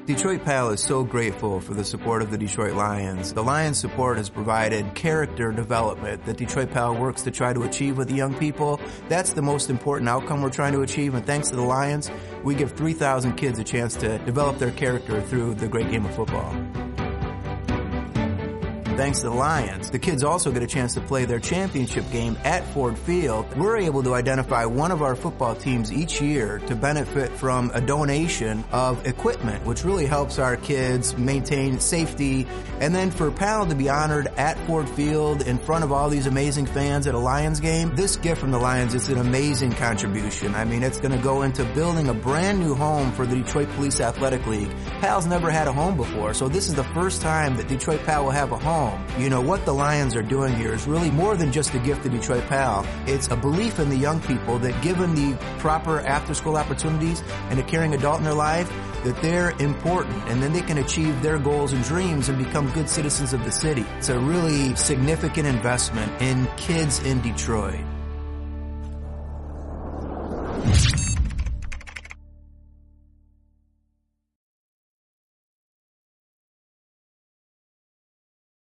Detroit PAL is so grateful for the support of the Detroit Lions. The Lions' support has provided character development that Detroit PAL works to try to achieve with the young people. That's the most important outcome we're trying to achieve, and thanks to the Lions, we give 3,000 kids a chance to develop their character through the great game of football. Thanks to the Lions, the kids also get a chance to play their championship game at Ford Field. We're able to identify one of our football teams each year to benefit from a donation of equipment, which really helps our kids maintain safety. And then for PAL to be honored at Ford Field in front of all these amazing fans at a Lions game, this gift from the Lions is an amazing contribution. I mean, it's going to go into building a brand new home for the Detroit Police Athletic League. PAL's never had a home before, so this is the first time that Detroit PAL will have a home. You know, what the Lions are doing here is really more than just a gift to Detroit PAL. It's a belief in the young people that given the proper after-school opportunities and a caring adult in their life, that they're important and then they can achieve their goals and dreams and become good citizens of the city. It's a really significant investment in kids in Detroit.